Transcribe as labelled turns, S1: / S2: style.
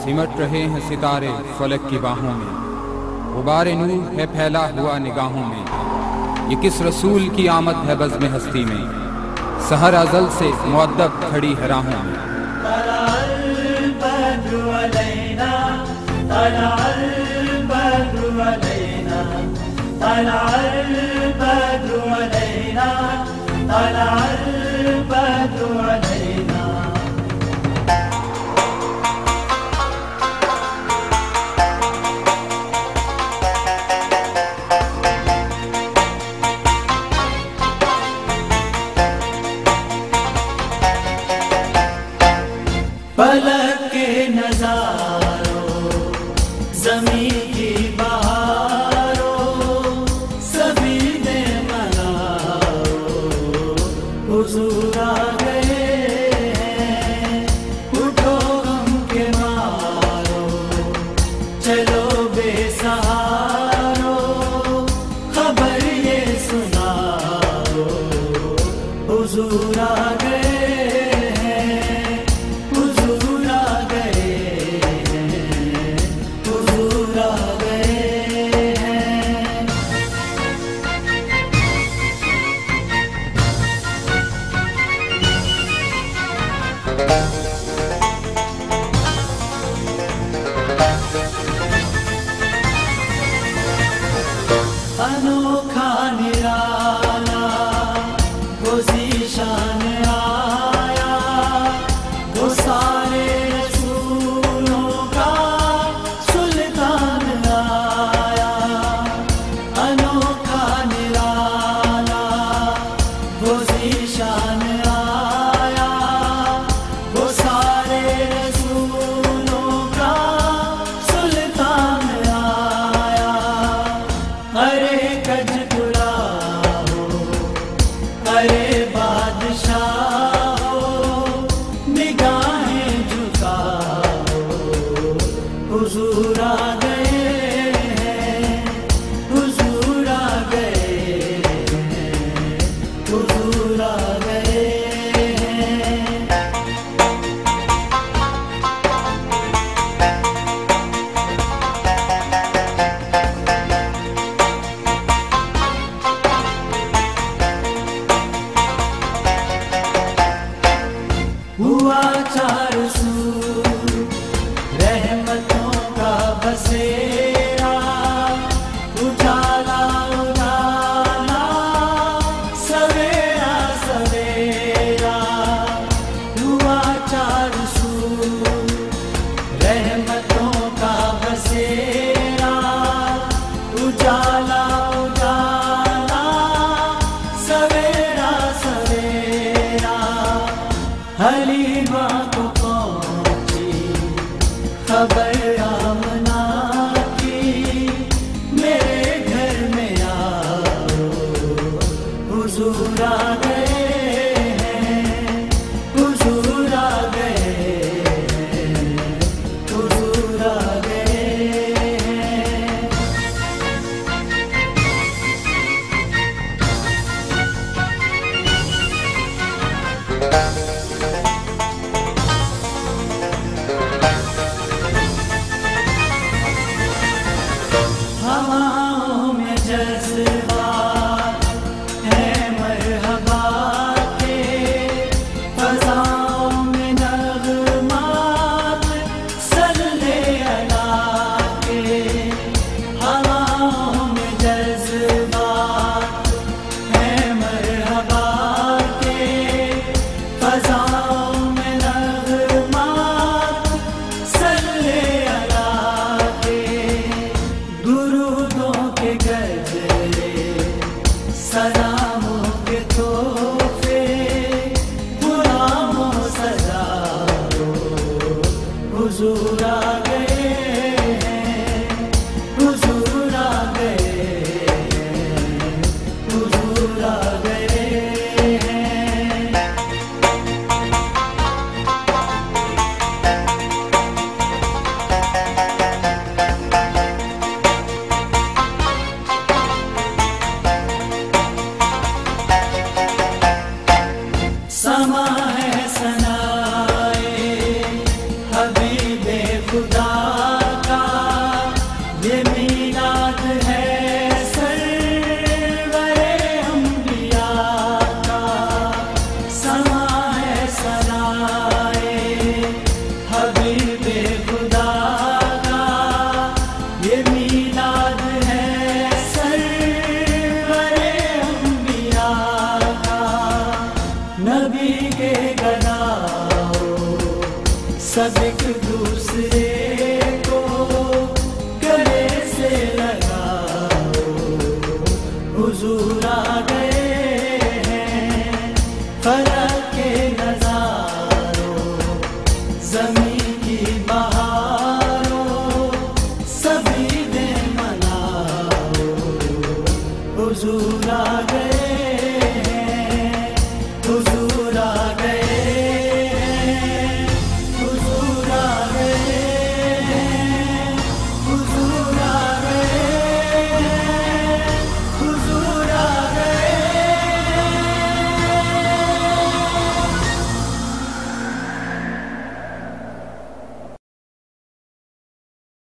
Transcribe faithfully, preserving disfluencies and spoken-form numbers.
S1: सिमट रहे हैं सितारे फलक की बाहों में, गुबार नूर है फैला हुआ निगाहों में। ये किस रसूल की आमद है बज़्म हस्ती में, सहर अज़ल से मुअद्दब खड़ी है राहों में।
S2: फलक के नज़ारों, ज़मीन की बहारों, सभी ने मनाओ, हुज़ूर आ गए हैं। उठो गम के मारो, चलो बेसहारो, खबर ये सुनाओ, हुज़ूर आ गए। अनोखा निराला वो ज़ीशान आया, वो सारे रसूलों का सुल्तान आया। अनोखा निराला वो ज़ीशान आया, वो सारे रसूलों का सुल्तान आया। अरे कज तुला हो, अरे बादशाह हो, निगाहें झुकाओ, हुज़ूर आ गए हैं, हुज़ूर आ गए हैं, हुज़ूर आ गए हैं। हुआ चार सू रहमतों का बसेरा, उजाला उजाला, सवेरा सवेरा। हुआ चार सू रहमतों का बसेरा, उजाला उजाला, सवेरा सवेरा। हलीमा को पहुंची खबर आमना की, मेरे घर में आओ, हुज़ूर आ गए हैं, हुज़ूर आ गए हैं, हुज़ूर आ गए हैं। हवाओं में जज़्बात है मरहबा के, फ़ज़ाओं में नग़मात सल्ले अला के। हवाओं में जज़्बात है मरहबा के, फ़ज़ाओं में नग़मात सल्ले अला के। दुरूदों के गजरे, सलामों के तोहफे, गुलामों सजाओ, हुज़ूर आ गए हैं, हुज़ूर आ गए हैं, हुज़ूर आ गए हैं। समा है सनाए हबीबे खुदा का ये मीलाद है सरवरे अंबिया का। समा है सनाए हबीबे खुदा का ये मीलाद है सरवरे अंबिया का। नबी के गनाओ सब एक दूसरे को गले से लगाओ, हुजूर आ गए हैं फलक के नज़ारों, ज़मीन की बात